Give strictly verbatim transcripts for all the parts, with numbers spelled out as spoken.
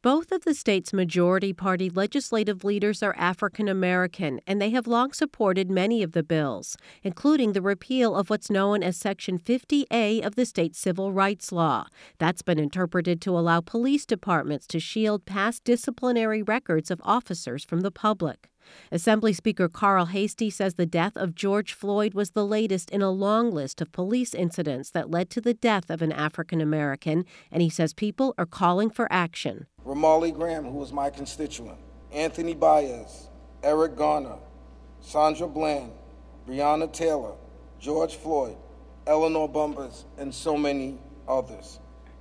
Both of the state's majority party legislative leaders are African American, and they have long supported many of the bills, including the repeal of what's known as Section fifty A of the state civil rights law. That's been interpreted to allow police departments to shield past disciplinary records of officers from the public. Assembly Speaker Carl Heastie says the death of George Floyd was the latest in a long list of police incidents that led to the death of an African American, and he says people are calling for action. Ramarley Graham, who was my constituent, Anthony Baez, Eric Garner, Sandra Bland, Breonna Taylor, George Floyd, Eleanor Bumpurs, and so many others.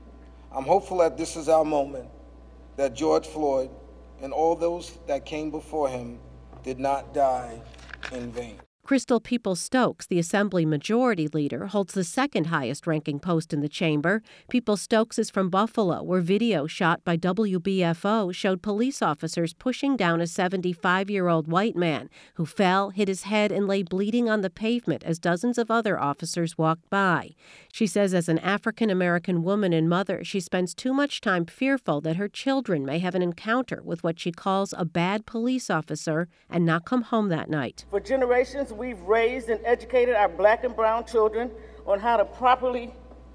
I'm hopeful that this is our moment, that George Floyd and all those that came before him did not die in vain. Crystal Peoples-Stokes, the Assembly Majority Leader, holds the second highest ranking post in the chamber. Peoples-Stokes is from Buffalo, where video shot by W B F O showed police officers pushing down a seventy-five-year-old white man who fell, hit his head, and lay bleeding on the pavement as dozens of other officers walked by. She says as an African-American woman and mother, she spends too much time fearful that her children may have an encounter with what she calls a bad police officer and not come home that night. For generations, we've raised and educated our black and brown children on how to properly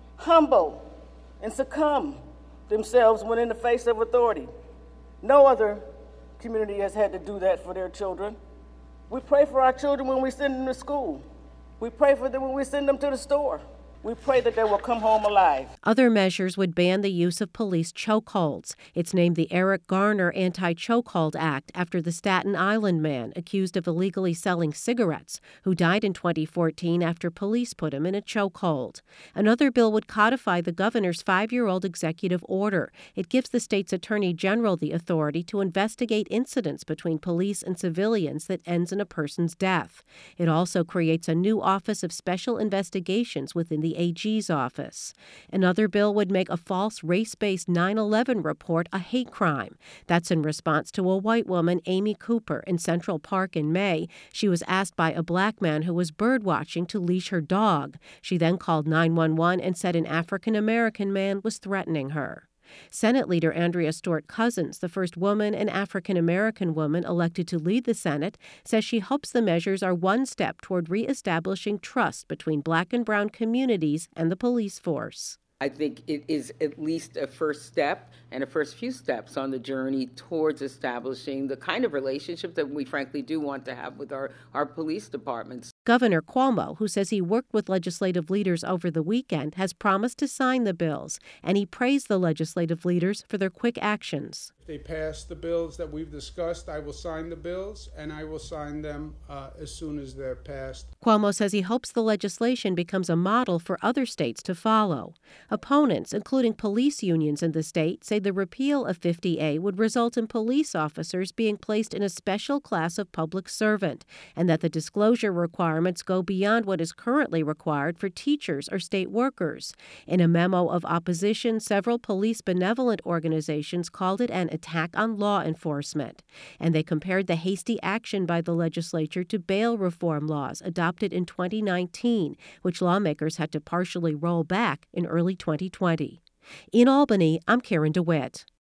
humble and succumb themselves when in the face of authority. No other community has had to do that for their children. We pray for our children when we send them to school. We pray for them when we send them to the store. We pray that they will come home alive. Other measures would ban the use of police chokeholds. It's named the Eric Garner Anti-Chokehold Act after the Staten Island man accused of illegally selling cigarettes, who died in twenty fourteen after police put him in a chokehold. Another bill would codify the governor's five-year-old executive order. It gives the state's attorney general the authority to investigate incidents between police and civilians that ends in a person's death. It also creates a new Office of Special Investigations within the A G's office. Another bill would make a false race-based nine eleven report a hate crime. That's in response to a white woman, Amy Cooper, in Central Park in May. She was asked by a black man who was bird-watching to leash her dog. She then called nine one one and said an African-American man was threatening her. Senate Leader Andrea Stewart Cousins, the first woman and African-American woman elected to lead the Senate, says she hopes the measures are one step toward reestablishing trust between black and brown communities and the police force. I think it is at least a first step and a first few steps on the journey towards establishing the kind of relationship that we frankly do want to have with our, our police departments. Governor Cuomo, who says he worked with legislative leaders over the weekend, has promised to sign the bills, and he praised the legislative leaders for their quick actions. If they pass the bills that we've discussed, I will sign the bills, and I will sign them uh, as soon as they're passed. Cuomo says he hopes the legislation becomes a model for other states to follow. Opponents, including police unions in the state, say the repeal of fifty A would result in police officers being placed in a special class of public servant, and that the disclosure requirements go beyond what is currently required for teachers or state workers. In a memo of opposition, several police benevolent organizations called it an attack on law enforcement, and they compared the hasty action by the legislature to bail reform laws adopted in twenty nineteen, which lawmakers had to partially roll back in early twenty twenty. In Albany, I'm Karen DeWitt.